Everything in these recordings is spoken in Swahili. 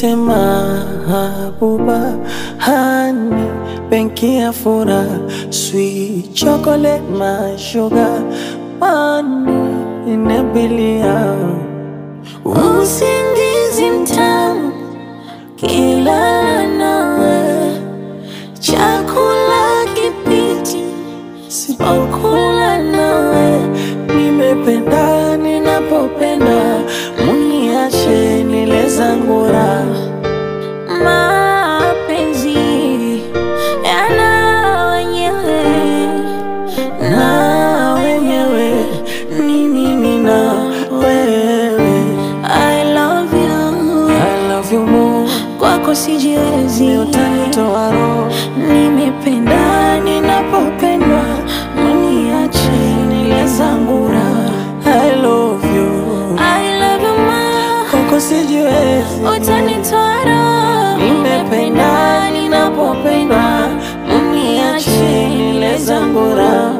niite mahabuba, honey, benki ya furaha, sweet chocolate, my sugar, money inabilia. Usingizi mtamu kila nawe, chakula kipiti sipokula nawe. Nimependa ninapopenda, muniache nile zangu raha. Mapenzi yana wenyewe, na wenyewe ni mimi na wewe. I love you, I love you more, kwako sijiwezi, utanitoa roho. nimependa ninapopendwa, muniache nile zangu raha. I love you ma, kwako sijiwezi, utanitoa roho. nimependa ninapopendwa, muniache nile zangu raha.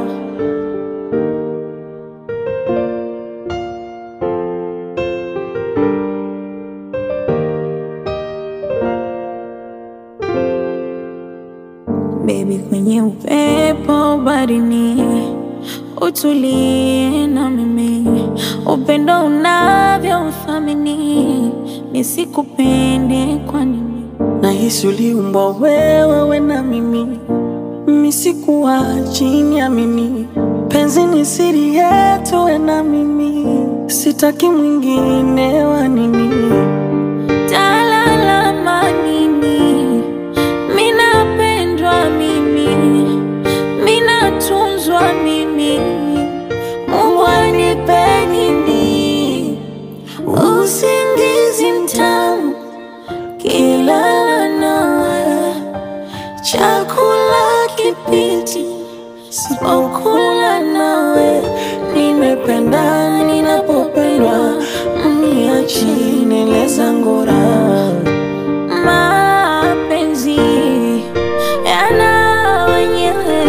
Baby, kwenye upepo barini, utulie na mimi, upendo unavyo uthamini, nisikupende kwa nini? Nahisi uliumbwa wewe na mimi, mimi sikuwa chini ya mimi. Penzi ni siri yetu we na mimi, sitaki mwingine wa nini. Talalama nini? Minapendwa mimi, minatunzwa mimi, Mungu anipe nini? Usingizi mtamu kila nawe, chakula kipiti sipokula nawe. Nimependa ninapopendwa, mniache nile zangu raha. Mapenzi yana wenyewe,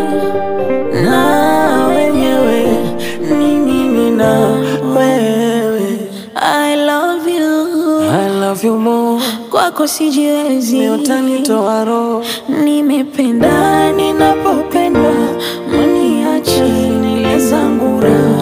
na wenyewe ni mimi na wewe. I love you more, kwako sijiwezi, utanitoa roho. nimependa ninapopendwa, mniache nile zangu raha.